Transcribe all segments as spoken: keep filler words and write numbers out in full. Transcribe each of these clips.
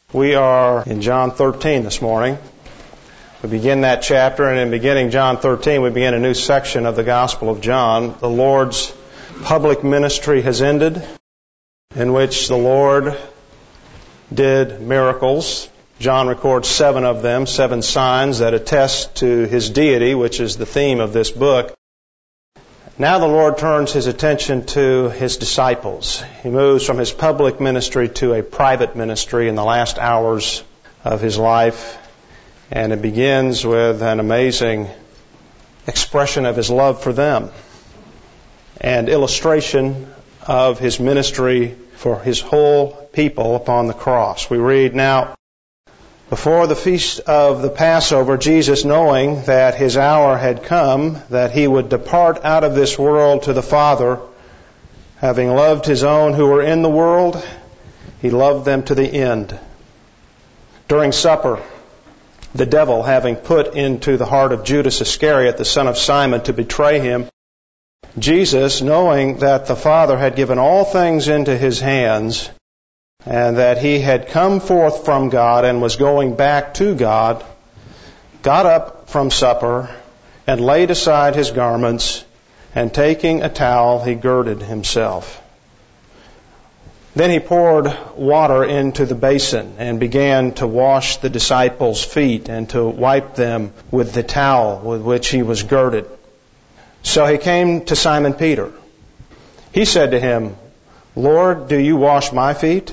We are in John thirteen this morning. We begin that chapter, and in beginning John thirteen, we begin a new section of the Gospel of John. The Lord's public ministry has ended, in which the Lord did miracles. John records seven of them, seven signs that attest to His deity, which is the theme of this book. Now the Lord turns His attention to His disciples. He moves from His public ministry to a private ministry in the last hours of His life. And it begins with an amazing expression of His love for them and illustration of His ministry for His whole people upon the cross. We read, "Now, before the feast of the Passover, Jesus, knowing that His hour had come, that He would depart out of this world to the Father, having loved His own who were in the world, He loved them to the end. During supper, the devil, having put into the heart of Judas Iscariot, the son of Simon, to betray Him, Jesus, knowing that the Father had given all things into His hands, and that He had come forth from God and was going back to God, got up from supper and laid aside His garments, and taking a towel, He girded Himself. Then He poured water into the basin and began to wash the disciples' feet and to wipe them with the towel with which He was girded. So He came to Simon Peter. He said to Him, 'Lord, do you wash my feet?'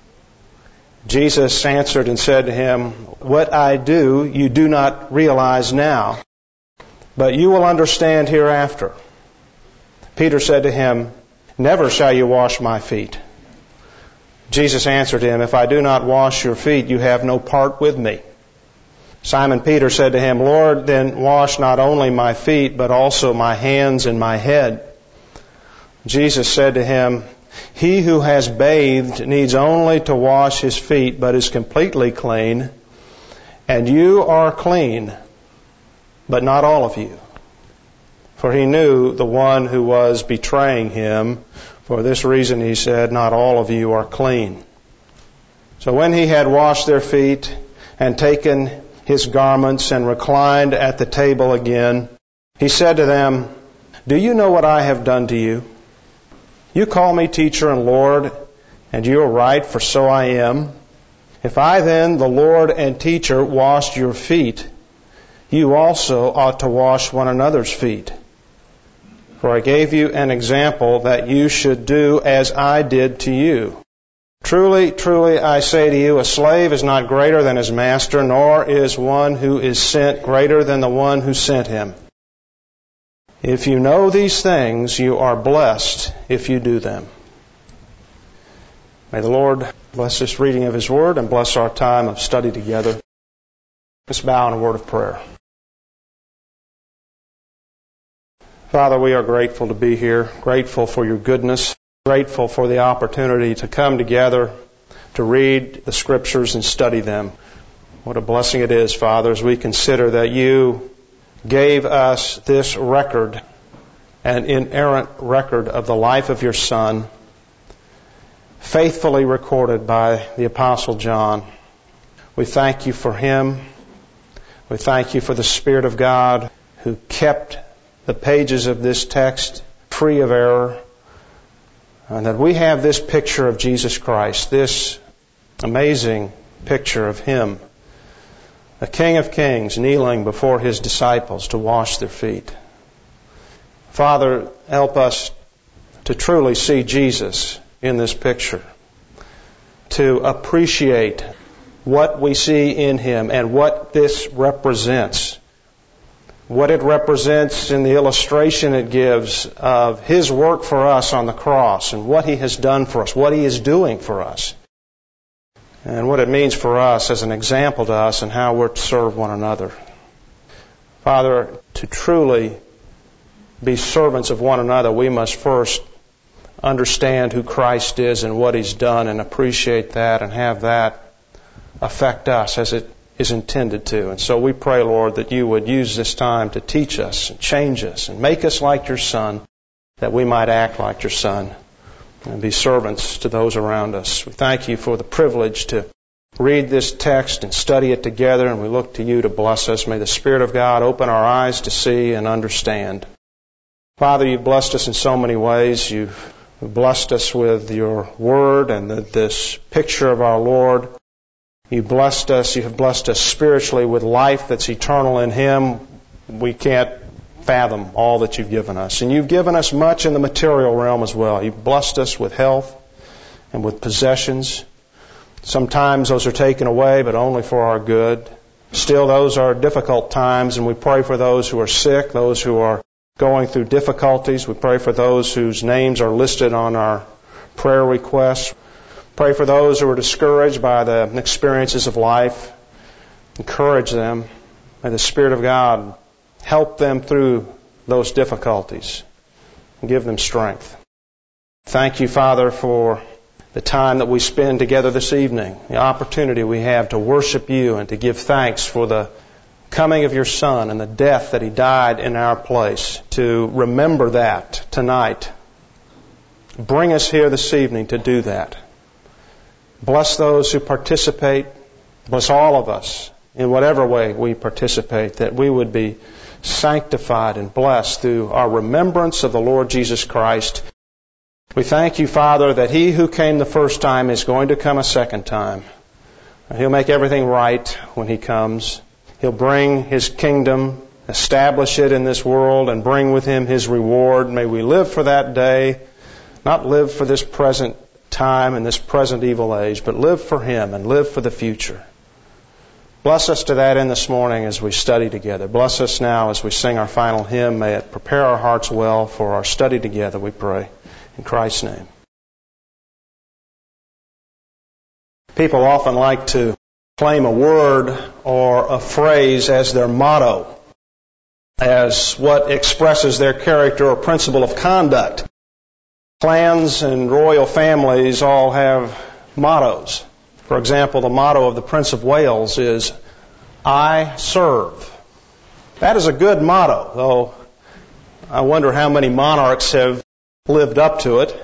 Jesus answered and said to him, 'What I do you do not realize now, but you will understand hereafter.' Peter said to Him, 'Never shall you wash my feet.' Jesus answered him, 'If I do not wash your feet, you have no part with me.' Simon Peter said to Him, 'Lord, then wash not only my feet, but also my hands and my head.' Jesus said to him, 'He who has bathed needs only to wash his feet, but is completely clean. And you are clean, but not all of you.' For He knew the one who was betraying Him. For this reason He said, 'Not all of you are clean.' So when He had washed their feet and taken His garments and reclined at the table again, He said to them, 'Do you know what I have done to you? You call me teacher and Lord, and you are right, for so I am. If I then, the Lord and teacher, washed your feet, you also ought to wash one another's feet. For I gave you an example that you should do as I did to you. Truly, truly, I say to you, a slave is not greater than his master, nor is one who is sent greater than the one who sent him. If you know these things, you are blessed if you do them.'" May the Lord bless this reading of His Word and bless our time of study together. Let's bow in a word of prayer. Father, we are grateful to be here, grateful for your goodness, grateful for the opportunity to come together to read the Scriptures and study them. What a blessing it is, Father, as we consider that you gave us this record, an inerrant record of the life of your Son, faithfully recorded by the Apostle John. We thank you for him. We thank you for the Spirit of God who kept the pages of this text free of error, and that we have this picture of Jesus Christ, this amazing picture of Him, the King of Kings, kneeling before His disciples to wash their feet. Father, help us to truly see Jesus in this picture, to appreciate what we see in Him and what this represents, what it represents in the illustration it gives of His work for us on the cross and what He has done for us, what He is doing for us, and what it means for us as an example to us and how we're to serve one another. Father, to truly be servants of one another, we must first understand who Christ is and what He's done and appreciate that and have that affect us as it is intended to. And so we pray, Lord, that you would use this time to teach us and change us and make us like your Son, that we might act like your Son and be servants to those around us. We thank you for the privilege to read this text and study it together, and we look to you to bless us. May the Spirit of God open our eyes to see and understand. Father, you've blessed us in so many ways. You've blessed us with your word and the, this picture of our Lord. You blessed us, you have blessed us spiritually with life that's eternal in Him. We can't fathom all that you've given us. And you've given us much in the material realm as well. You've blessed us with health and with possessions. Sometimes those are taken away, but only for our good. Still, those are difficult times, and we pray for those who are sick, those who are going through difficulties. We pray for those whose names are listed on our prayer requests. Pray for those who are discouraged by the experiences of life. Encourage them. May the Spirit of God help them through those difficulties and give them strength. Thank you, Father, for the time that we spend together this evening, the opportunity we have to worship you and to give thanks for the coming of your Son and the death that He died in our place. To remember that tonight. Bring us here this evening to do that. Bless those who participate. Bless all of us in whatever way we participate, that we would be sanctified and blessed through our remembrance of the Lord Jesus Christ. We thank you, Father, that He who came the first time is going to come a second time. He'll make everything right when He comes. He'll bring His kingdom, establish it in this world, and bring with Him His reward. May we live for that day, not live for this present time and this present evil age, but live for Him and live for the future. Bless us to that end this morning as we study together. Bless us now as we sing our final hymn. May it prepare our hearts well for our study together, we pray. In Christ's name. People often like to claim a word or a phrase as their motto, as what expresses their character or principle of conduct. Clans and royal families all have mottos. For example, the motto of the Prince of Wales is, I serve. That is a good motto, though I wonder how many monarchs have lived up to it.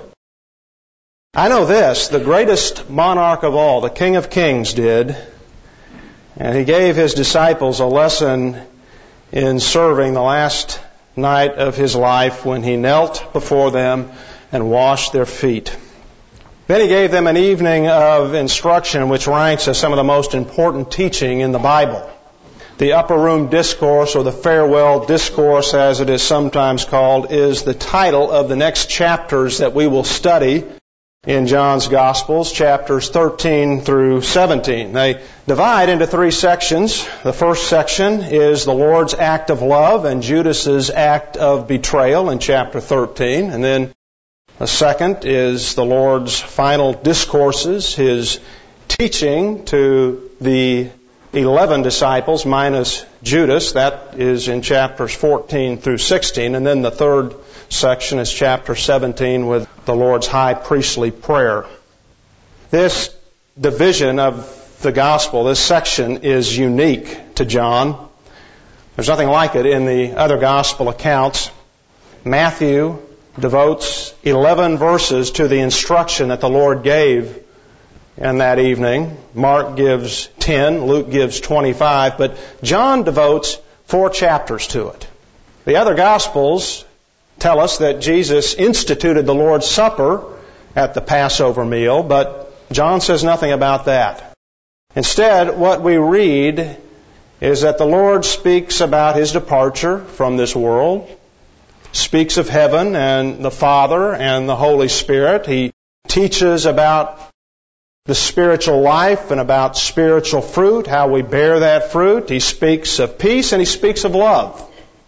I know this, the greatest monarch of all, the King of Kings, did, and he gave his disciples a lesson in serving the last night of his life when he knelt before them and washed their feet. Then he gave them an evening of instruction which ranks as some of the most important teaching in the Bible. The Upper Room Discourse, or the Farewell Discourse as it is sometimes called, is the title of the next chapters that we will study in John's Gospels, chapters thirteen through seventeen. They divide into three sections. The first section is the Lord's act of love and Judas's act of betrayal in chapter thirteen. And then the second is the Lord's final discourses, His teaching to the eleven disciples minus Judas. That is in chapters fourteen through sixteen. And then the third section is chapter seventeen with the Lord's high priestly prayer. This division of the gospel, this section, is unique to John. There's nothing like it in the other gospel accounts. Matthew devotes eleven verses to the instruction that the Lord gave in that evening. Mark gives ten, Luke gives twenty-five, but John devotes four chapters to it. The other Gospels tell us that Jesus instituted the Lord's Supper at the Passover meal, but John says nothing about that. Instead, what we read is that the Lord speaks about His departure from this world, speaks of heaven and the Father and the Holy Spirit. He teaches about the spiritual life and about spiritual fruit, how we bear that fruit. He speaks of peace and He speaks of love.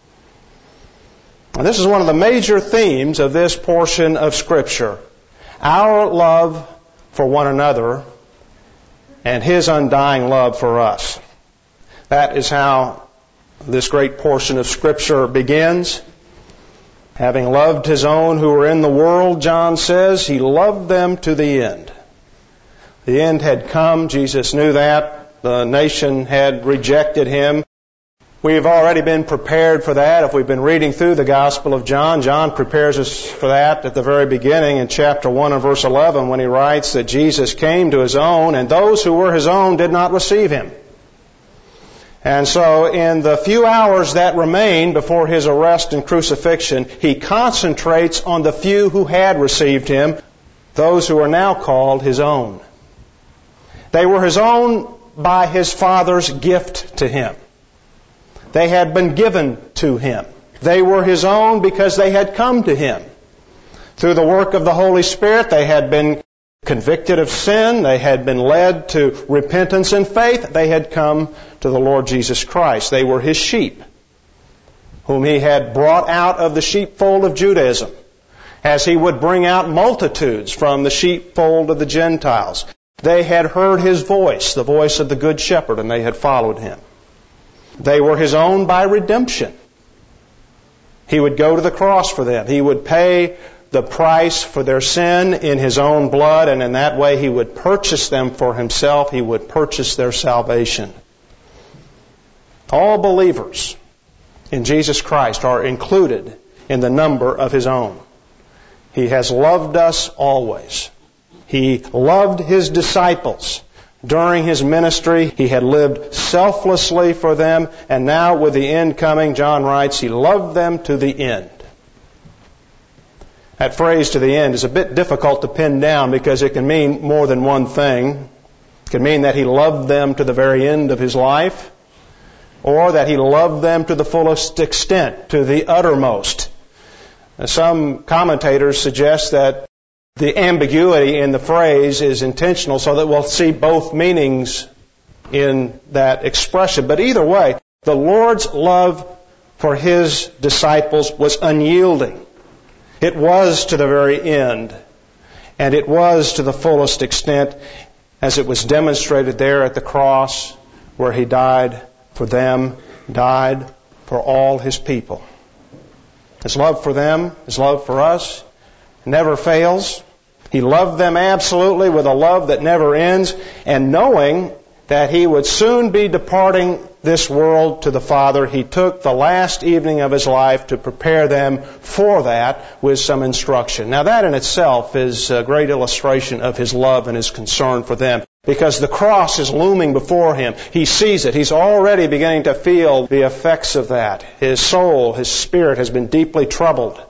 And this is one of the major themes of this portion of Scripture. Our love for one another and His undying love for us. That is how this great portion of Scripture begins. Having loved His own who were in the world, John says, He loved them to the end. The end had come. Jesus knew that. The nation had rejected Him. We've already been prepared for that. If we've been reading through the Gospel of John, John prepares us for that at the very beginning in chapter one and verse eleven when he writes that Jesus came to his own, and those who were his own did not receive him. And so in the few hours that remain before his arrest and crucifixion, he concentrates on the few who had received him, those who are now called his own. They were his own by his Father's gift to him. They had been given to him. They were his own because they had come to him. Through the work of the Holy Spirit, they had been convicted of sin. They had been led to repentance and faith. They had come to the Lord Jesus Christ. They were his sheep, whom he had brought out of the sheepfold of Judaism, as he would bring out multitudes from the sheepfold of the Gentiles. They had heard his voice, the voice of the Good Shepherd, and they had followed him. They were his own by redemption. He would go to the cross for them. He would pay the price for their sin in his own blood, and in that way he would purchase them for himself. He would purchase their salvation. All believers in Jesus Christ are included in the number of his own. He has loved us always. He loved his disciples. During his ministry, he had lived selflessly for them, and now with the end coming, John writes, he loved them to the end. That phrase, to the end, is a bit difficult to pin down because it can mean more than one thing. It can mean that he loved them to the very end of his life, or that he loved them to the fullest extent, to the uttermost. Some commentators suggest that the ambiguity in the phrase is intentional so that we'll see both meanings in that expression. But either way, the Lord's love for his disciples was unyielding. It was to the very end, and it was to the fullest extent as it was demonstrated there at the cross where he died for them, died for all his people. His love for them, his love for us, never fails. He loved them absolutely with a love that never ends, and knowing that he would soon be departing this world to the Father, he took the last evening of his life to prepare them for that with some instruction. Now that in itself is a great illustration of his love and his concern for them, because the cross is looming before him. He sees it. He's already beginning to feel the effects of that. His soul, his spirit has been deeply troubled.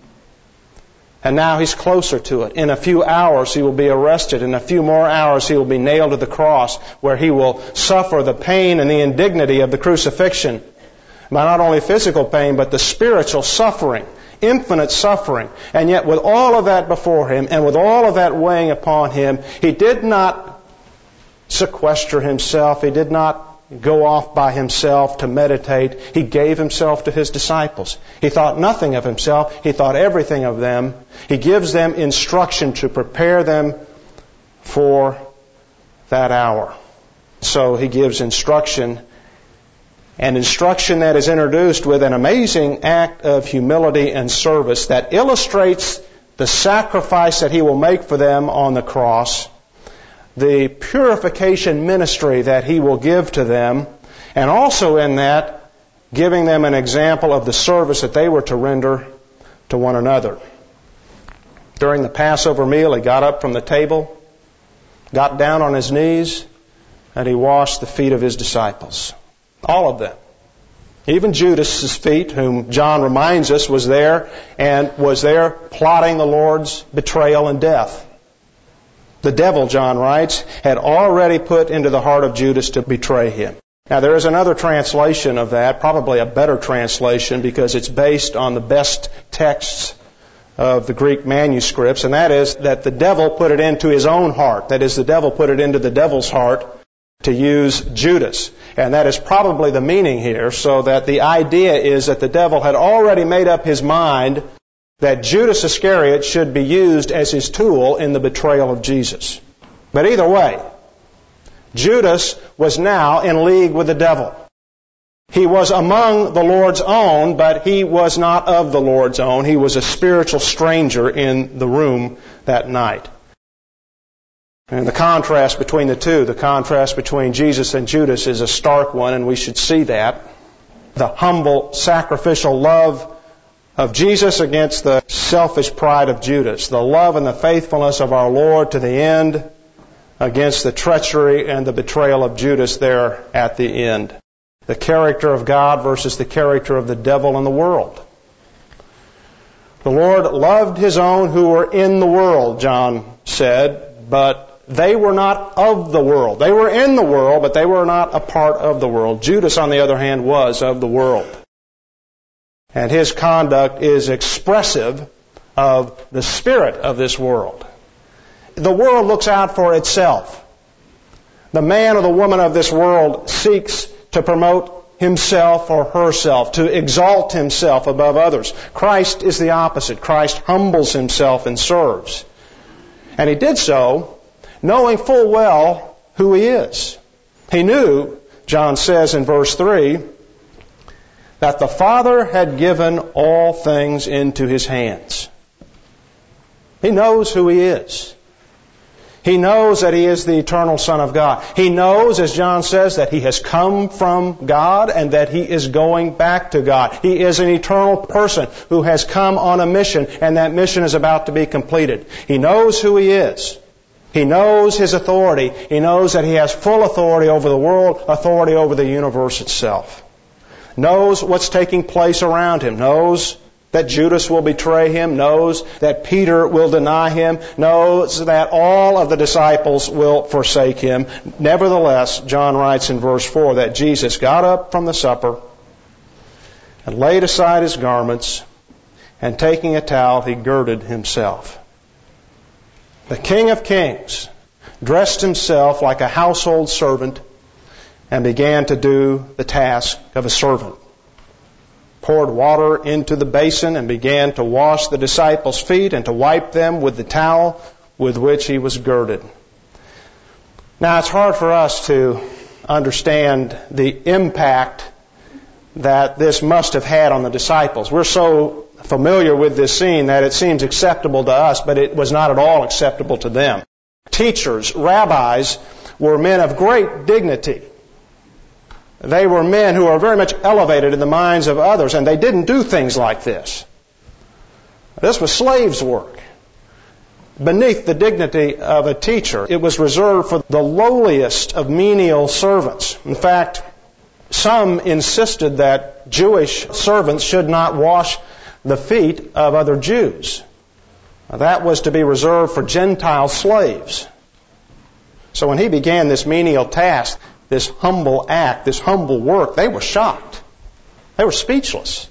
And now he's closer to it. In a few hours he will be arrested. In a few more hours he will be nailed to the cross, where he will suffer the pain and the indignity of the crucifixion. By not only physical pain, but the spiritual suffering, infinite suffering. And yet with all of that before him, and with all of that weighing upon him, he did not sequester himself. He did not go off by himself to meditate. He gave himself to his disciples. He thought nothing of himself. He thought everything of them. He gives them instruction to prepare them for that hour. So he gives instruction, and instruction that is introduced with an amazing act of humility and service that illustrates the sacrifice that he will make for them on the cross, the purification ministry that he will give to them, and also in that, giving them an example of the service that they were to render to one another. During the Passover meal, he got up from the table, got down on his knees, and he washed the feet of his disciples. All of them. Even Judas' feet, whom John reminds us was there, and was there plotting the Lord's betrayal and death. The devil, John writes, had already put into the heart of Judas to betray him. Now there is another translation of that, probably a better translation, because it's based on the best texts of the Greek manuscripts, and that is that the devil put it into his own heart. That is, the devil put it into the devil's heart to use Judas. And that is probably the meaning here, so that the idea is that the devil had already made up his mind that Judas Iscariot should be used as his tool in the betrayal of Jesus. But either way, Judas was now in league with the devil. He was among the Lord's own, but he was not of the Lord's own. He was a spiritual stranger in the room that night. And the contrast between the two, the contrast between Jesus and Judas, is a stark one, and we should see that. The humble, sacrificial love of Jesus against the selfish pride of Judas. The love and the faithfulness of our Lord to the end against the treachery and the betrayal of Judas there at the end. The character of God versus the character of the devil and the world. The Lord loved His own who were in the world, John said, but they were not of the world. They were in the world, but they were not a part of the world. Judas, on the other hand, was of the world. And his conduct is expressive of the spirit of this world. The world looks out for itself. The man or the woman of this world seeks to promote himself or herself, to exalt himself above others. Christ is the opposite. Christ humbles himself and serves. And He did so knowing full well who He is. He knew, John says in verse three, that the Father had given all things into His hands. He knows who He is. He knows that He is the eternal Son of God. He knows, as John says, that He has come from God and that He is going back to God. He is an eternal person who has come on a mission, and that mission is about to be completed. He knows who He is. He knows His authority. He knows that He has full authority over the world, authority over the universe itself. Knows what's taking place around Him. Knows that Judas will betray Him, knows that Peter will deny Him, knows that all of the disciples will forsake Him. Nevertheless, John writes in verse four that Jesus got up from the supper and laid aside His garments, and taking a towel, He girded Himself. The King of Kings dressed Himself like a household servant and began to do the task of a servant. Poured water into the basin and began to wash the disciples' feet and to wipe them with the towel with which He was girded. Now, it's hard for us to understand the impact that this must have had on the disciples. We're so familiar with this scene that it seems acceptable to us, but it was not at all acceptable to them. Teachers, rabbis, were men of great dignity. They were men who were very much elevated in the minds of others, and they didn't do things like this. This was slaves' work. Beneath the dignity of a teacher, it was reserved for the lowliest of menial servants. In fact, some insisted that Jewish servants should not wash the feet of other Jews. That was to be reserved for Gentile slaves. So when He began this menial task, this humble act, this humble work, they were shocked. They were speechless.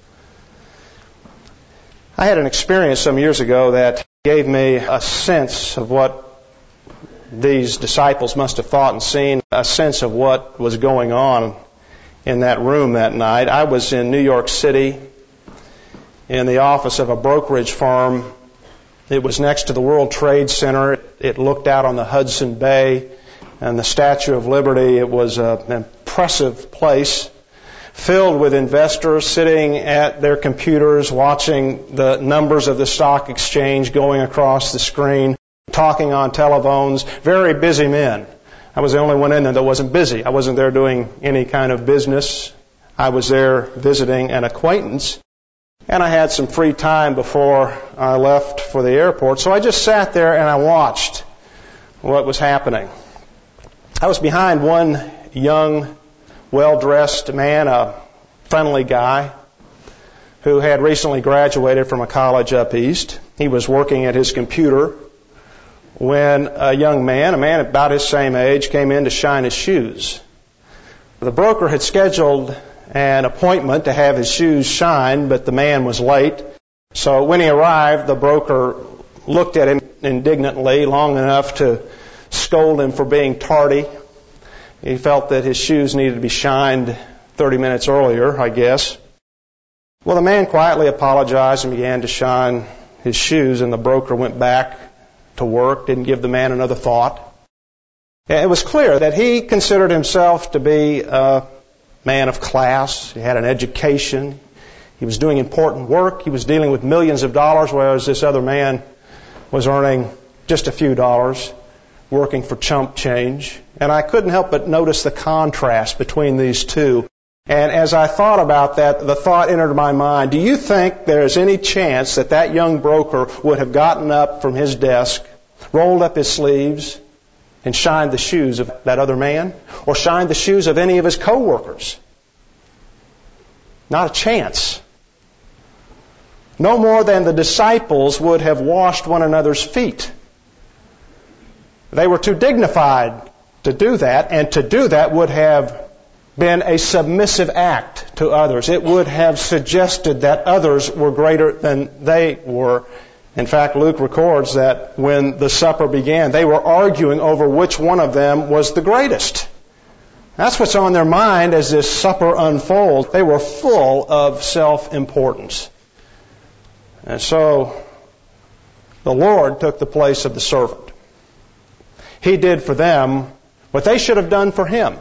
I had an experience some years ago that gave me a sense of what these disciples must have thought and seen, a sense of what was going on in that room that night. I was in New York City in the office of a brokerage firm. It was next to the World Trade Center. It looked out on the Hudson Bay and the Statue of Liberty. It was an impressive place filled with investors sitting at their computers watching the numbers of the stock exchange going across the screen, talking on telephones, very busy men. I was the only one in there that wasn't busy. I wasn't there doing any kind of business. I was there visiting an acquaintance. And I had some free time before I left for the airport, so I just sat there and I watched what was happening. I was behind one young, well-dressed man, a friendly guy, who had recently graduated from a college up east. He was working at his computer when a young man, a man about his same age, came in to shine his shoes. The broker had scheduled an appointment to have his shoes shined, but the man was late. So when he arrived, the broker looked at him indignantly long enough to scold him for being tardy. He felt that his shoes needed to be shined thirty minutes earlier, I guess. Well, the man quietly apologized and began to shine his shoes, and the broker went back to work, didn't give the man another thought. It was clear that he considered himself to be a man of class. He had an education. He was doing important work. He was dealing with millions of dollars, whereas this other man was earning just a few dollars, working for chump change. And I couldn't help but notice the contrast between these two. And as I thought about that, the thought entered my mind, do you think there is any chance that that young broker would have gotten up from his desk, rolled up his sleeves, and shined the shoes of that other man? Or shined the shoes of any of his co-workers? Not a chance. No more than the disciples would have washed one another's feet. They were too dignified to do that, and to do that would have been a submissive act to others. It would have suggested that others were greater than they were. In fact, Luke records that when the supper began, they were arguing over which one of them was the greatest. That's what's on their mind as this supper unfolds. They were full of self-importance. And so the Lord took the place of the servant. He did for them what they should have done for Him,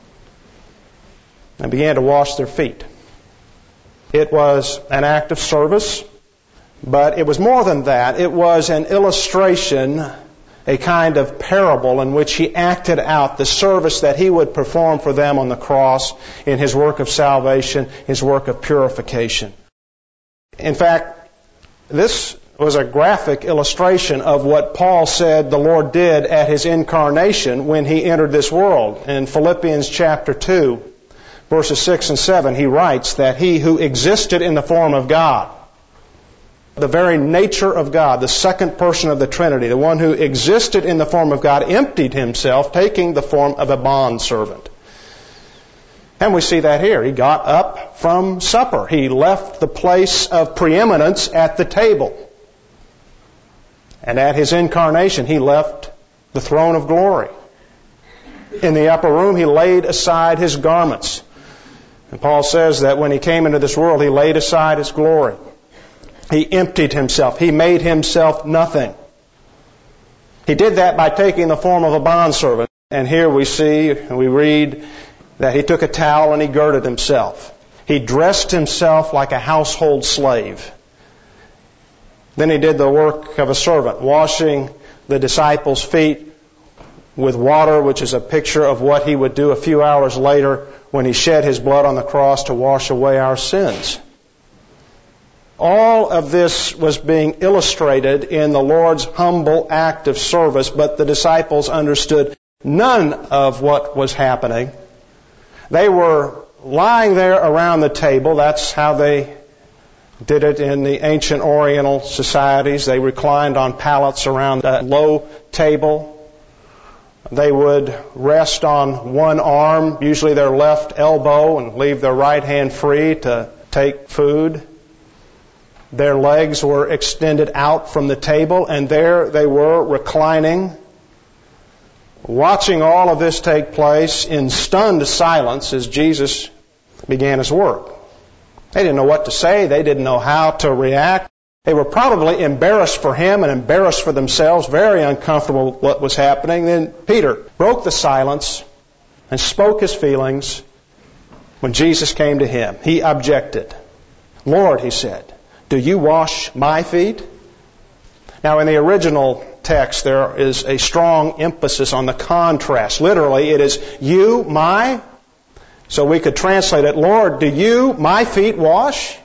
and began to wash their feet. It was an act of service, but it was more than that. It was an illustration, a kind of parable in which He acted out the service that He would perform for them on the cross in His work of salvation, His work of purification. In fact, this was a graphic illustration of what Paul said the Lord did at His incarnation when He entered this world. In Philippians chapter two, verses six and seven, he writes that He who existed in the form of God, the very nature of God, the second person of the Trinity, the one who existed in the form of God, emptied Himself, taking the form of a bondservant. And we see that here. He got up from supper. He left the place of preeminence at the table. And at His incarnation, He left the throne of glory. In the upper room, He laid aside His garments. And Paul says that when He came into this world, He laid aside His glory. He emptied Himself. He made Himself nothing. He did that by taking the form of a bondservant. And here we see, and we read, that He took a towel and He girded Himself. He dressed Himself like a household slave. Then He did the work of a servant, washing the disciples' feet with water, which is a picture of what He would do a few hours later when He shed His blood on the cross to wash away our sins. All of this was being illustrated in the Lord's humble act of service, but the disciples understood none of what was happening. They were lying there around the table. That's how they did it in the ancient Oriental societies. They reclined on pallets around a low table. They would rest on one arm, usually their left elbow, and leave their right hand free to take food. Their legs were extended out from the table, and there they were reclining, watching all of this take place in stunned silence as Jesus began His work. They didn't know what to say. They didn't know how to react. They were probably embarrassed for Him and embarrassed for themselves, very uncomfortable with what was happening. Then Peter broke the silence and spoke his feelings when Jesus came to him. He objected. "Lord," he said, "do you wash my feet?" Now, in the original text, there is a strong emphasis on the contrast. Literally, it is you, my. So we could translate it, "Lord, do you my feet wash?"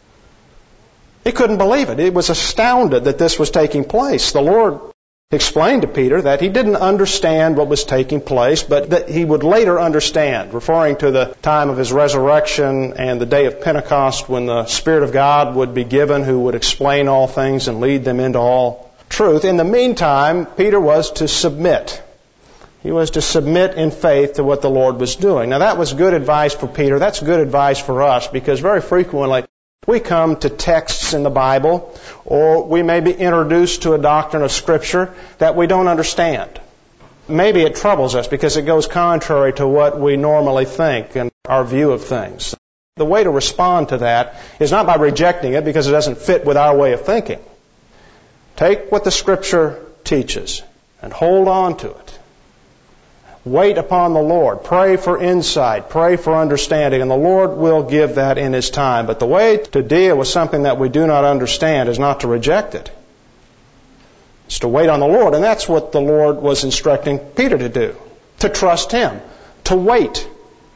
He couldn't believe it. He was astounded that this was taking place. The Lord explained to Peter that He didn't understand what was taking place, but that he would later understand, referring to the time of His resurrection and the day of Pentecost when the Spirit of God would be given, who would explain all things and lead them into all truth. In the meantime, Peter was to submit. He was to submit in faith to what the Lord was doing. Now, that was good advice for Peter. That's good advice for us, because very frequently we come to texts in the Bible, or we may be introduced to a doctrine of Scripture that we don't understand. Maybe it troubles us because it goes contrary to what we normally think and our view of things. The way to respond to that is not by rejecting it because it doesn't fit with our way of thinking. Take what the Scripture teaches and hold on to it. Wait upon the Lord. Pray for insight. Pray for understanding. And the Lord will give that in His time. But the way to deal with something that we do not understand is not to reject it. It's to wait on the Lord. And that's what the Lord was instructing Peter to do. To trust Him. To wait.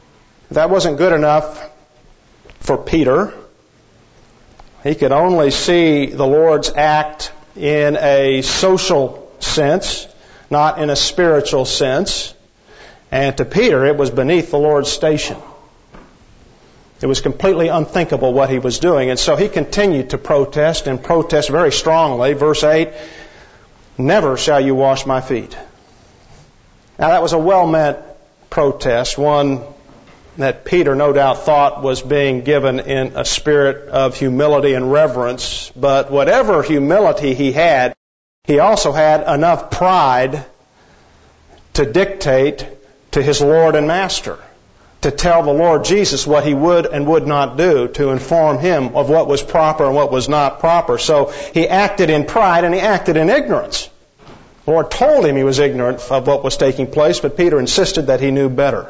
That wasn't good enough for Peter. He could only see the Lord's act in a social sense, not in a spiritual sense. And to Peter, it was beneath the Lord's station. It was completely unthinkable what he was doing. And so he continued to protest and protest very strongly. Verse eight, never shall you wash my feet. Now that was a well-meant protest, one that Peter no doubt thought was being given in a spirit of humility and reverence. But whatever humility he had, he also had enough pride to dictate to his Lord and Master, to tell the Lord Jesus what he would and would not do, to inform him of what was proper and what was not proper. So he acted in pride and he acted in ignorance. The Lord told him he was ignorant of what was taking place, but Peter insisted that he knew better.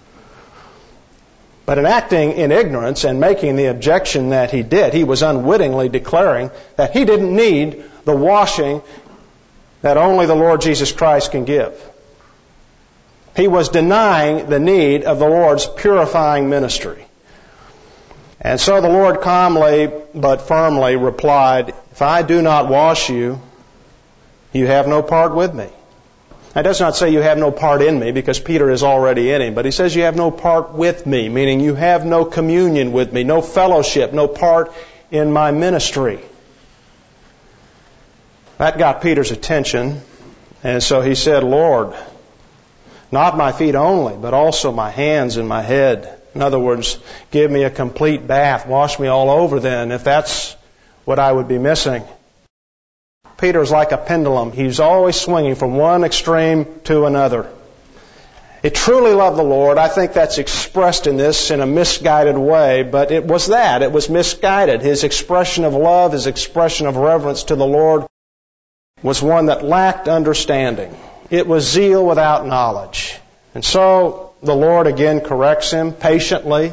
But in acting in ignorance and making the objection that he did, he was unwittingly declaring that he didn't need the washing that only the Lord Jesus Christ can give. He was denying the need of the Lord's purifying ministry. And so the Lord calmly but firmly replied, if I do not wash you, you have no part with me. That does not say you have no part in me, because Peter is already in him, but he says you have no part with me, meaning you have no communion with me, no fellowship, no part in my ministry. That got Peter's attention, and so he said, Lord, not my feet only, but also my hands and my head. In other words, give me a complete bath, wash me all over then, if that's what I would be missing. Peter is like a pendulum. He's always swinging from one extreme to another. He truly loved the Lord. I think that's expressed in this in a misguided way, but it was that. It was misguided. His expression of love, his expression of reverence to the Lord was one that lacked understanding. It was zeal without knowledge. And so the Lord again corrects him patiently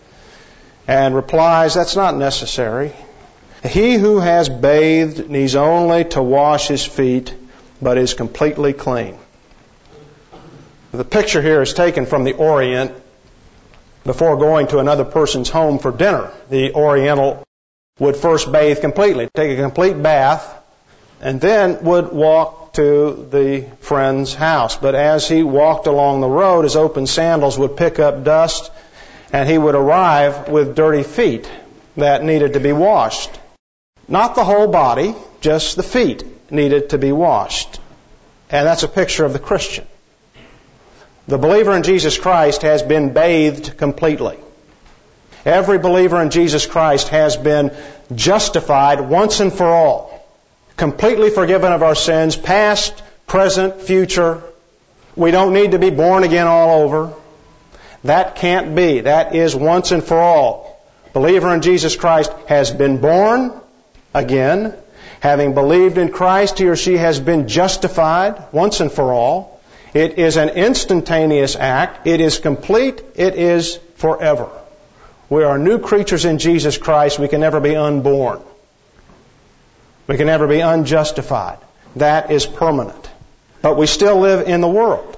and replies, that's not necessary. He who has bathed needs only to wash his feet, but is completely clean. The picture here is taken from the Orient before going to another person's home for dinner. The Oriental would first bathe completely, take a complete bath, and then would walk to the friend's house. But as he walked along the road, his open sandals would pick up dust, and he would arrive with dirty feet that needed to be washed. Not the whole body, just the feet needed to be washed. And that's a picture of the Christian. The believer in Jesus Christ has been bathed completely. Every believer in Jesus Christ has been justified once and for all. Completely forgiven of our sins, past, present, future. We don't need to be born again all over. That can't be. That is once and for all. Believer in Jesus Christ has been born again. Having believed in Christ, he or she has been justified once and for all. It is an instantaneous act. It is complete. It is forever. We are new creatures in Jesus Christ. We can never be unborn. We can never be unjustified. That is permanent. But we still live in the world.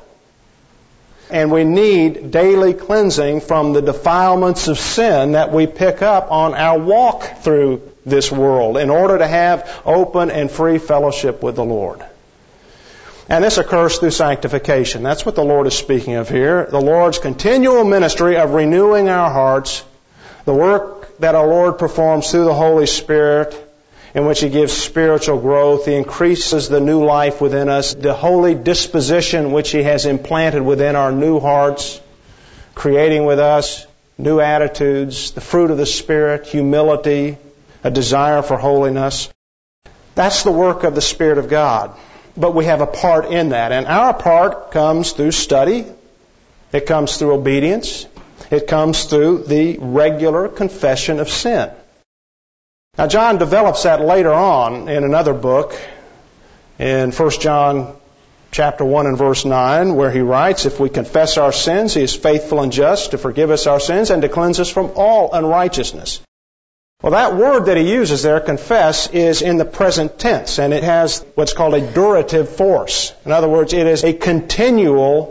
And we need daily cleansing from the defilements of sin that we pick up on our walk through this world in order to have open and free fellowship with the Lord. And this occurs through sanctification. That's what the Lord is speaking of here. The Lord's continual ministry of renewing our hearts, the work that our Lord performs through the Holy Spirit, in which He gives spiritual growth. He increases the new life within us, the holy disposition which He has implanted within our new hearts, creating with us new attitudes, the fruit of the Spirit, humility, a desire for holiness. That's the work of the Spirit of God. But we have a part in that. And our part comes through study. It comes through obedience. It comes through the regular confession of sin. Now, John develops that later on in another book, in First John chapter one and verse nine, where he writes, if we confess our sins, He is faithful and just to forgive us our sins and to cleanse us from all unrighteousness. Well, that word that he uses there, confess, is in the present tense, and it has what's called a durative force. In other words, it is a continual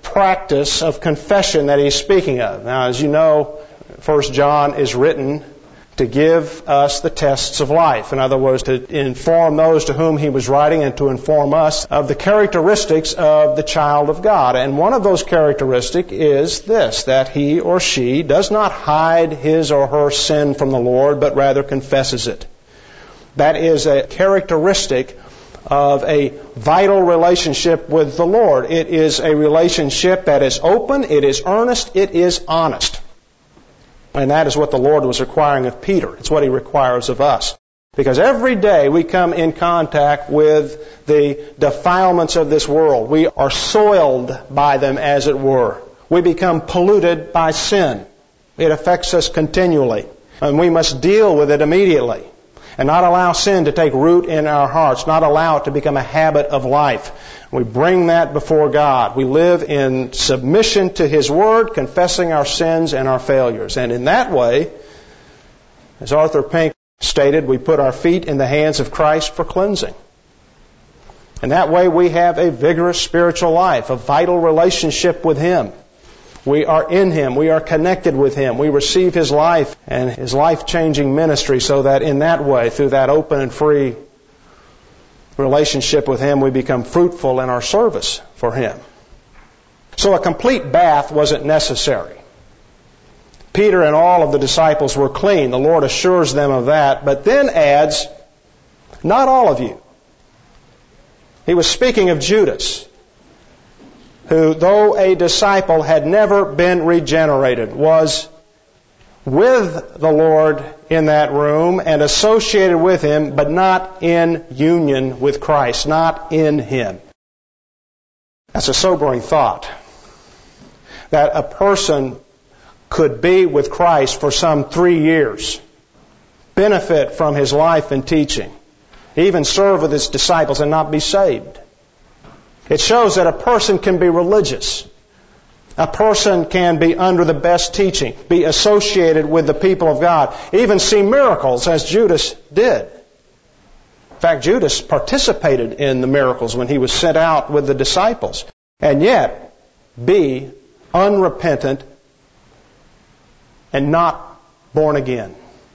practice of confession that he's speaking of. Now, as you know, First John is written to give us the tests of life. In other words, to inform those to whom he was writing and to inform us of the characteristics of the child of God. And one of those characteristics is this, that he or she does not hide his or her sin from the Lord, but rather confesses it. That is a characteristic of a vital relationship with the Lord. It is a relationship that is open, it is earnest, it is honest. And that is what the Lord was requiring of Peter. It's what he requires of us. Because every day we come in contact with the defilements of this world. We are soiled by them, as it were. We become polluted by sin. It affects us continually. And we must deal with it immediately. And not allow sin to take root in our hearts. Not allow it to become a habit of life. We bring that before God. We live in submission to His Word, confessing our sins and our failures. And in that way, as Arthur Pink stated, we put our feet in the hands of Christ for cleansing. And that way we have a vigorous spiritual life, a vital relationship with Him. We are in Him. We are connected with Him. We receive His life and His life-changing ministry so that in that way, through that open and free relationship with Him, we become fruitful in our service for Him. So a complete bath wasn't necessary. Peter and all of the disciples were clean. The Lord assures them of that, but then adds, not all of you. He was speaking of Judas, who, though a disciple, had never been regenerated, was with the Lord in that room and associated with Him, but not in union with Christ, not in Him. That's a sobering thought. That a person could be with Christ for some three years, benefit from His life and teaching, even serve with His disciples and not be saved. It shows that a person can be religious. A person can be under the best teaching, be associated with the people of God, even see miracles as Judas did. In fact, Judas participated in the miracles when he was sent out with the disciples, and yet be unrepentant and not born again.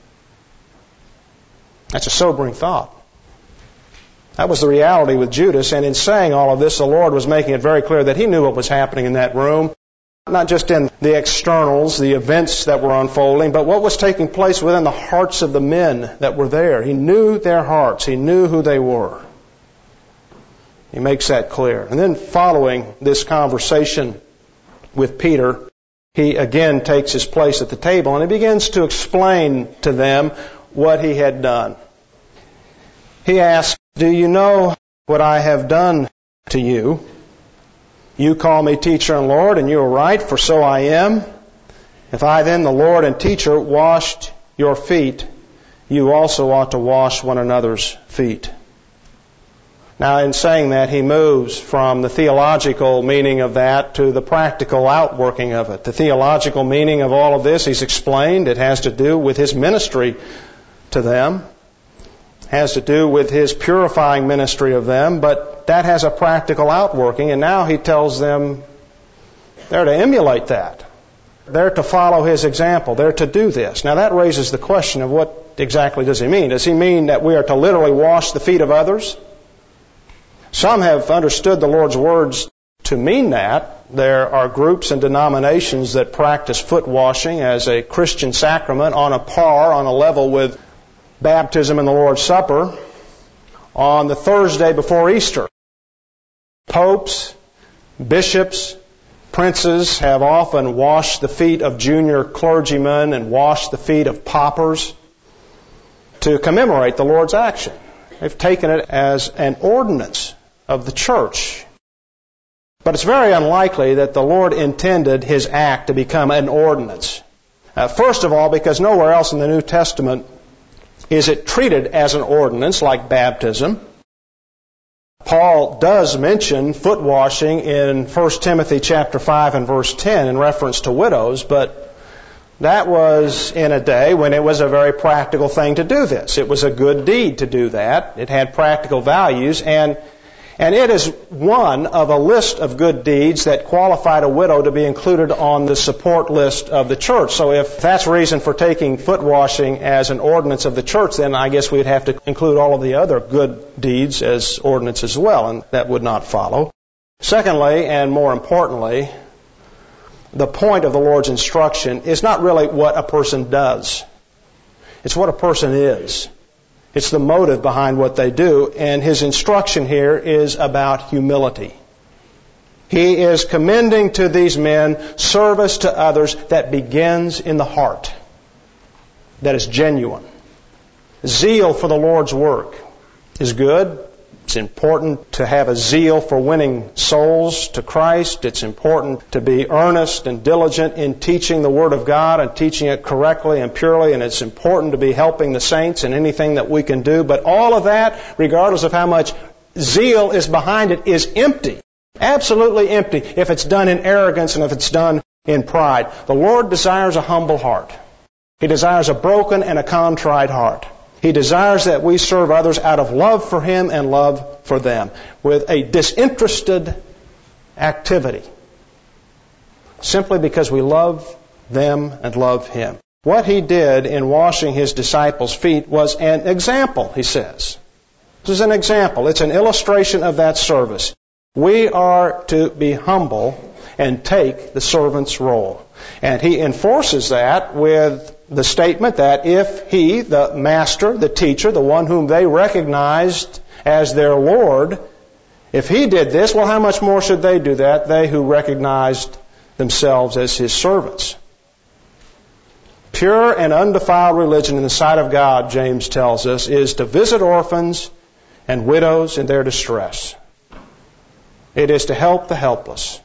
That's a sobering thought. That was the reality with Judas, and in saying all of this, the Lord was making it very clear that He knew what was happening in that room. Not just in the externals, the events that were unfolding, but what was taking place within the hearts of the men that were there. He knew their hearts. He knew who they were. He makes that clear. And then following this conversation with Peter, he again takes his place at the table and he begins to explain to them what he had done. He asks, "Do you know what I have done to you? You call me teacher and Lord, and you are right, for so I am. If I then, the Lord and teacher, washed your feet, you also ought to wash one another's feet." Now, in saying that, he moves from the theological meaning of that to the practical outworking of it. The theological meaning of all of this, he's explained. It has to do with his ministry to them. Has to do with his purifying ministry of them, but that has a practical outworking, and now he tells them they're to emulate that. They're to follow his example. They're to do this. Now that raises the question of what exactly does he mean? Does he mean that we are to literally wash the feet of others? Some have understood the Lord's words to mean that. There are groups and denominations that practice foot washing as a Christian sacrament on a par, on a level with baptism and the Lord's Supper on the Thursday before Easter. Popes, bishops, princes have often washed the feet of junior clergymen and washed the feet of paupers to commemorate the Lord's action. They've taken it as an ordinance of the church. But it's very unlikely that the Lord intended His act to become an ordinance. Uh, first of all, because nowhere else in the New Testament is it treated as an ordinance like baptism. Paul does mention foot washing in First Timothy chapter five and verse ten in reference to widows, but that was in a day when it was a very practical thing to do this. It was a good deed to do that. It had practical values, and And it is one of a list of good deeds that qualified a widow to be included on the support list of the church. So if that's reason for taking foot washing as an ordinance of the church, then I guess we'd have to include all of the other good deeds as ordinances as well, and that would not follow. Secondly, and more importantly, the point of the Lord's instruction is not really what a person does. It's what a person is. It's the motive behind what they do, and his instruction here is about humility. He is commending to these men service to others that begins in the heart, that is genuine. Zeal for the Lord's work is good. It's important to have a zeal for winning souls to Christ. It's important to be earnest and diligent in teaching the Word of God and teaching it correctly and purely. And it's important to be helping the saints in anything that we can do. But all of that, regardless of how much zeal is behind it, is empty. Absolutely empty if it's done in arrogance and if it's done in pride. The Lord desires a humble heart. He desires a broken and a contrite heart. He desires that we serve others out of love for Him and love for them, with a disinterested activity, simply because we love them and love Him. What He did in washing His disciples' feet was an example, He says. This is an example. It's an illustration of that service. We are to be humble and take the servant's role. And He enforces that with the statement that if He, the master, the teacher, the one whom they recognized as their Lord, if He did this, well, how much more should they do that, they who recognized themselves as His servants? Pure and undefiled religion in the sight of God, James tells us, is to visit orphans and widows in their distress. It is to help the helpless.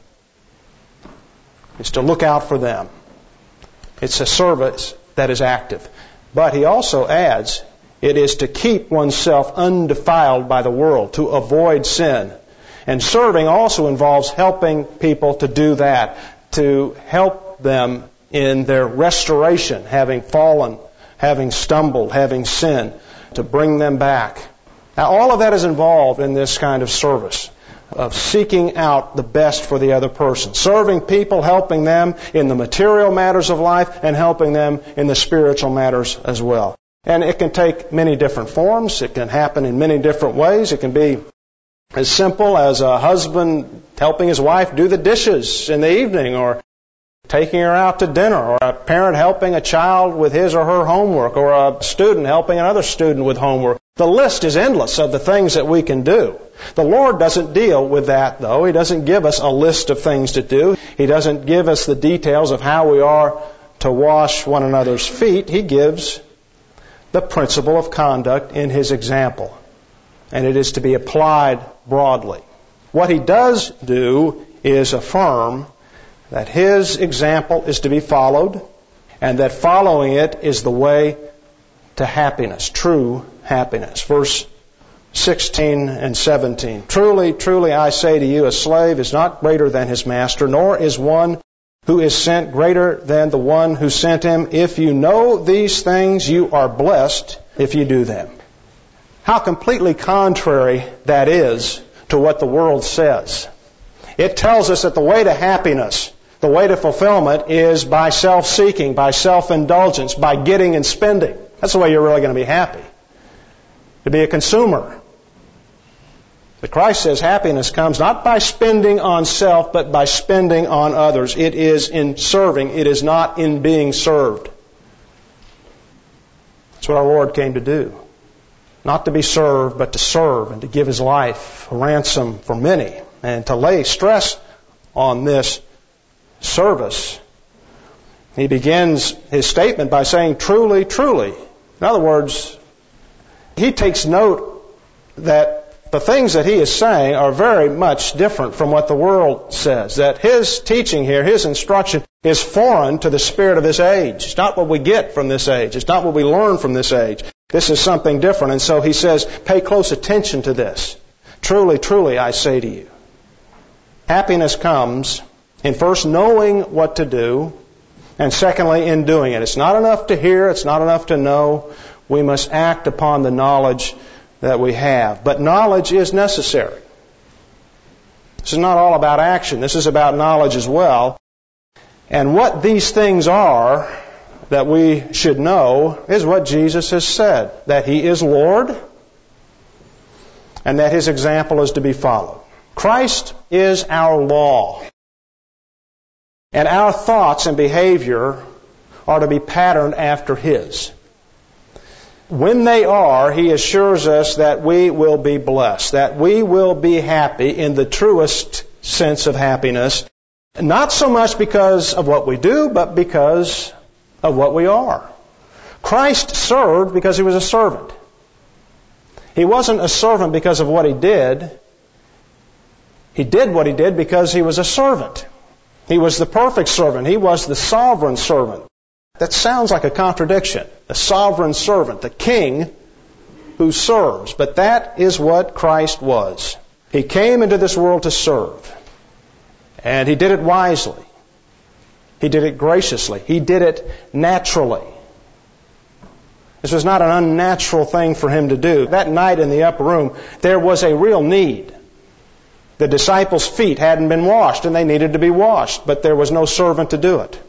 It's to look out for them. It's a service that is active. But he also adds, it is to keep oneself undefiled by the world, to avoid sin. And serving also involves helping people to do that, to help them in their restoration, having fallen, having stumbled, having sinned, to bring them back. Now, all of that is involved in this kind of service, of seeking out the best for the other person. Serving people, helping them in the material matters of life, and helping them in the spiritual matters as well. And it can take many different forms. It can happen in many different ways. It can be as simple as a husband helping his wife do the dishes in the evening, or taking her out to dinner, or a parent helping a child with his or her homework, or a student helping another student with homework. The list is endless of the things that we can do. The Lord doesn't deal with that, though. He doesn't give us a list of things to do. He doesn't give us the details of how we are to wash one another's feet. He gives the principle of conduct in His example, and it is to be applied broadly. What He does do is affirm that His example is to be followed, and that following it is the way to happiness, true happiness. Verse sixteen and seventeen. Truly, truly, I say to you, a slave is not greater than his master, nor is one who is sent greater than the one who sent him. If you know these things, you are blessed if you do them. How completely contrary that is to what the world says. It tells us that the way to happiness, the way to fulfillment, is by self-seeking, by self-indulgence, by getting and spending. That's the way you're really going to be happy. To be a consumer. But Christ says happiness comes not by spending on self, but by spending on others. It is in serving. It is not in being served. That's what our Lord came to do. Not to be served, but to serve and to give His life a ransom for many. And to lay stress on this service, He begins His statement by saying, truly, truly. In other words, He takes note that the things that He is saying are very much different from what the world says. That His teaching here, His instruction, is foreign to the spirit of this age. It's not what we get from this age. It's not what we learn from this age. This is something different. And so He says, pay close attention to this. Truly, truly, I say to you. Happiness comes in first knowing what to do, and secondly, in doing it. It's not enough to hear. It's not enough to know. We must act upon the knowledge that we have. But knowledge is necessary. This is not all about action. This is about knowledge as well. And what these things are that we should know is what Jesus has said, that He is Lord and that His example is to be followed. Christ is our law. And our thoughts and behavior are to be patterned after His. When they are, He assures us that we will be blessed, that we will be happy in the truest sense of happiness, not so much because of what we do, but because of what we are. Christ served because He was a servant. He wasn't a servant because of what He did. He did what He did because He was a servant. He was the perfect servant. He was the sovereign servant. That sounds like a contradiction. The sovereign servant, the king who serves. But that is what Christ was. He came into this world to serve. And He did it wisely. He did it graciously. He did it naturally. This was not an unnatural thing for Him to do. That night in the upper room, there was a real need. The disciples' feet hadn't been washed, and they needed to be washed, but there was no servant to do it.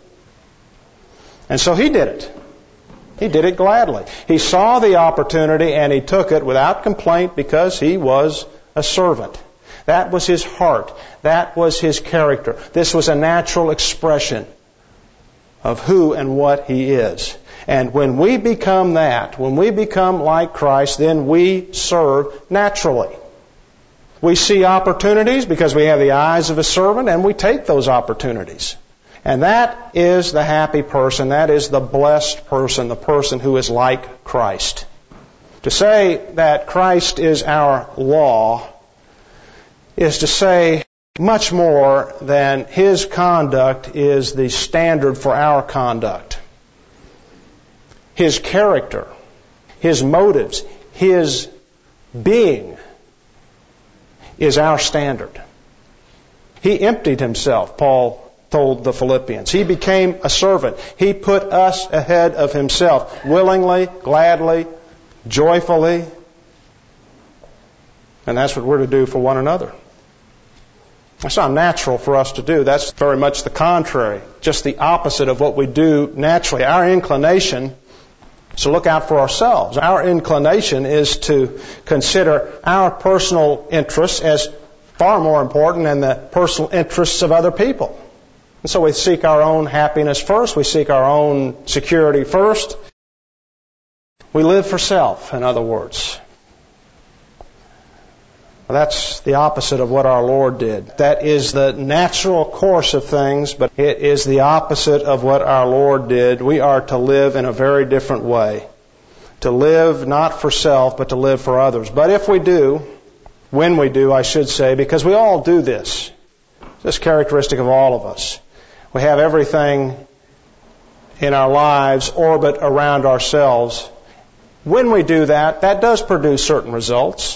And so He did it. He did it gladly. He saw the opportunity, and He took it without complaint because He was a servant. That was His heart. That was His character. This was a natural expression of who and what He is. And when we become that, when we become like Christ, then we serve naturally. We see opportunities because we have the eyes of a servant, and we take those opportunities. And that is the happy person. That is the blessed person, the person who is like Christ. To say that Christ is our law is to say much more than His conduct is the standard for our conduct. His character, His motives, His being is our standard. He emptied Himself, Paul told the Philippians. He became a servant. He put us ahead of Himself, willingly, gladly, joyfully. And that's what we're to do for one another. That's not natural for us to do. That's very much the contrary, just the opposite of what we do naturally. Our inclination is to look out for ourselves. Our inclination is to consider our personal interests as far more important than the personal interests of other people. And so we seek our own happiness first. We seek our own security first. We live for self, in other words. Well, that's the opposite of what our Lord did. That is the natural course of things, but it is the opposite of what our Lord did. We are to live in a very different way. To live not for self, but to live for others. But if we do, when we do, I should say, because we all do this. This is characteristic of all of us. We have everything in our lives orbit around ourselves. When we do that, that does produce certain results.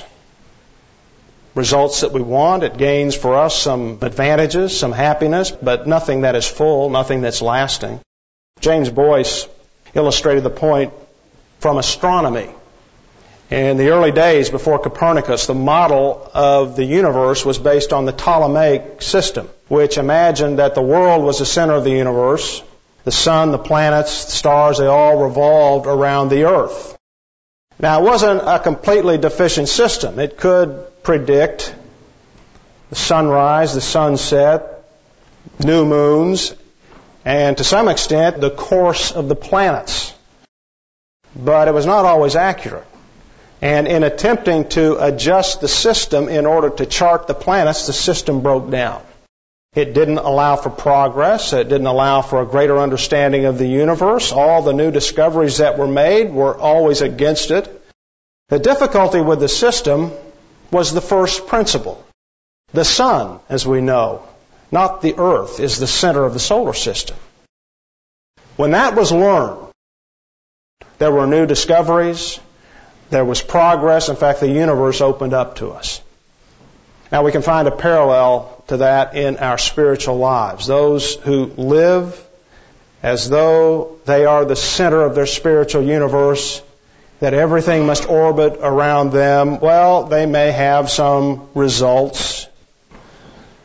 Results that we want. It gains for us some advantages, some happiness, but nothing that is full, nothing that's lasting. James Boyce illustrated the point from astronomy. In the early days before Copernicus, the model of the universe was based on the Ptolemaic system, which imagined that the world was the center of the universe. The sun, the planets, the stars, they all revolved around the earth. Now, it wasn't a completely deficient system. It could predict the sunrise, the sunset, new moons, and to some extent the course of the planets. But it was not always accurate. And in attempting to adjust the system in order to chart the planets, the system broke down. It didn't allow for progress. It didn't allow for a greater understanding of the universe. All the new discoveries that were made were always against it. The difficulty with the system was the first principle. The sun, as we know, not the earth, is the center of the solar system. When that was learned, there were new discoveries. There was progress. In fact, the universe opened up to us. Now, we can find a parallel to that in our spiritual lives. Those who live as though they are the center of their spiritual universe, that everything must orbit around them, well, they may have some results,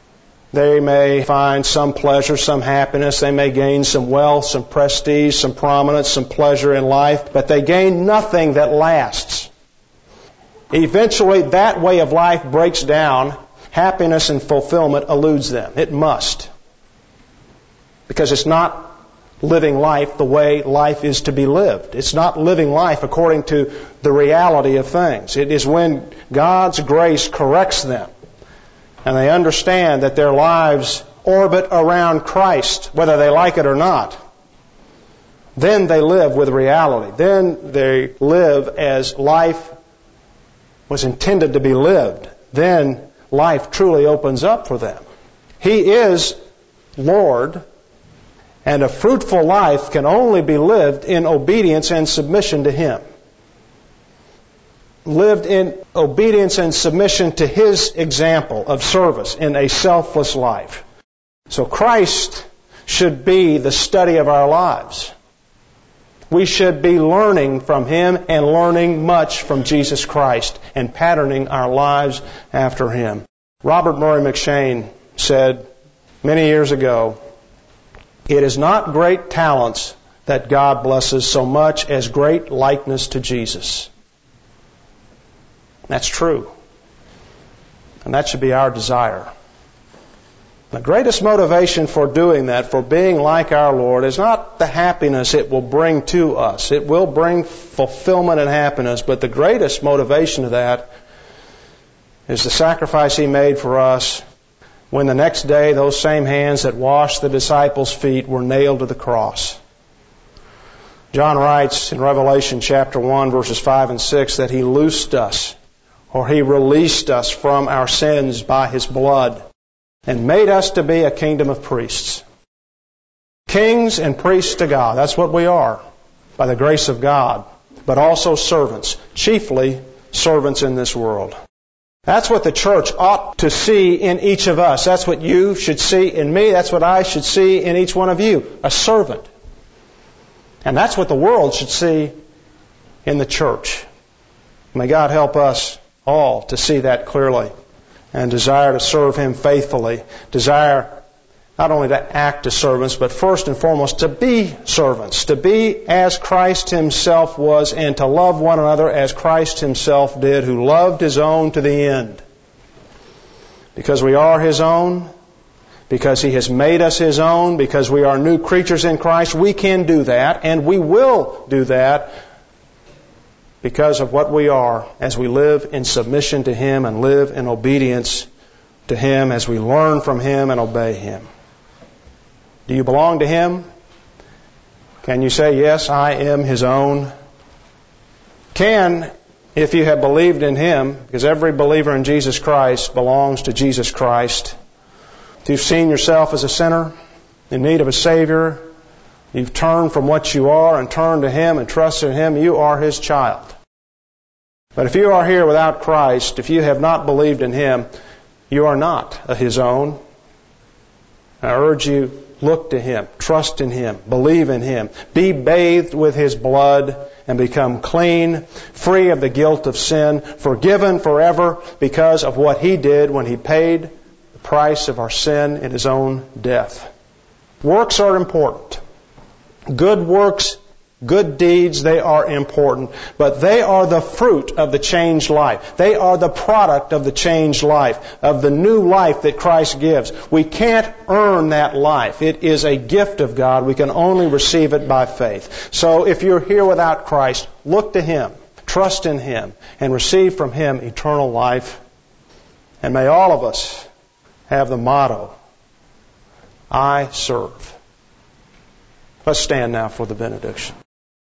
They may find some pleasure, some happiness. They may gain some wealth, some prestige, some prominence, some pleasure in life, but they gain nothing that lasts. Eventually, that way of life breaks down. Happiness and fulfillment eludes them. It must. Because it's not living life the way life is to be lived. It's not living life according to the reality of things. It is when God's grace corrects them and they understand that their lives orbit around Christ, whether they like it or not. Then they live with reality. Then they live as life was intended to be lived. Then life truly opens up for them. He is Lord, and a fruitful life can only be lived in obedience and submission to Him. Lived in obedience and submission to His example of service in a selfless life. So Christ should be the study of our lives. We should be learning from Him and learning much from Jesus Christ and patterning our lives after Him. Robert Murray McCheyne said many years ago, "It is not great talents that God blesses so much as great likeness to Jesus." That's true. And that should be our desire. The greatest motivation for doing that, for being like our Lord, is not the happiness it will bring to us. It will bring fulfillment and happiness, but the greatest motivation of that is the sacrifice He made for us when the next day those same hands that washed the disciples' feet were nailed to the cross. John writes in Revelation chapter one, verses five and six, that He loosed us, or He released us from our sins by His blood, and made us to be a kingdom of priests. Kings and priests to God. That's what we are, by the grace of God. But also servants, chiefly servants in this world. That's what the church ought to see in each of us. That's what you should see in me. That's what I should see in each one of you. A servant. And that's what the world should see in the church. May God help us all to see that clearly and desire to serve Him faithfully. Desire not only to act as servants, but first and foremost to be servants. To be as Christ Himself was, and to love one another as Christ Himself did, who loved His own to the end. Because we are His own, because He has made us His own, because we are new creatures in Christ, we can do that, and we will do that because of what we are as we live in submission to Him and live in obedience to Him as we learn from Him and obey Him. Do you belong to Him? Can you say, yes, I am His own? Can, if you have believed in Him, because every believer in Jesus Christ belongs to Jesus Christ. If you've seen yourself as a sinner in need of a Savior, you've turned from what you are and turned to Him and trusted in Him, you are His child. But if you are here without Christ, if you have not believed in Him, you are not His own. I urge you, look to Him, trust in Him, believe in Him, be bathed with His blood and become clean, free of the guilt of sin, forgiven forever because of what He did when He paid the price of our sin in His own death. Works are important. Good works, good deeds, they are important, but they are the fruit of the changed life. They are the product of the changed life, of the new life that Christ gives. We can't earn that life. It is a gift of God. We can only receive it by faith. So if you're here without Christ, look to Him, trust in Him, and receive from Him eternal life. And may all of us have the motto, I serve. Let's stand now for the benediction.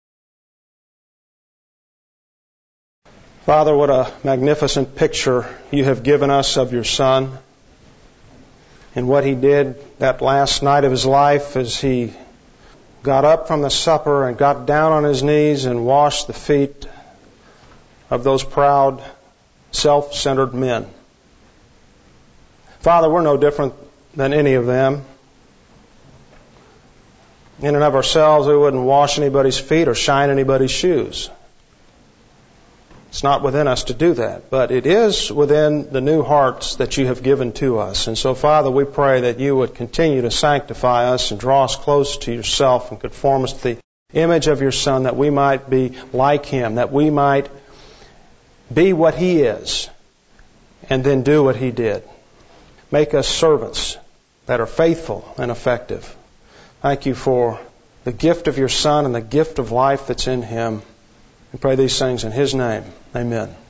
Father, what a magnificent picture you have given us of your Son and what He did that last night of His life as He got up from the supper and got down on His knees and washed the feet of those proud, self-centered men. Father, we're no different than any of them. In and of ourselves, we wouldn't wash anybody's feet or shine anybody's shoes. It's not within us to do that, but it is within the new hearts that you have given to us. And so, Father, we pray that you would continue to sanctify us and draw us close to yourself and conform us to the image of your Son, that we might be like him, that we might be what he is, and then do what he did. Make us servants that are faithful and effective. Thank you for the gift of your Son and the gift of life that's in him. We pray these things in his name. Amen.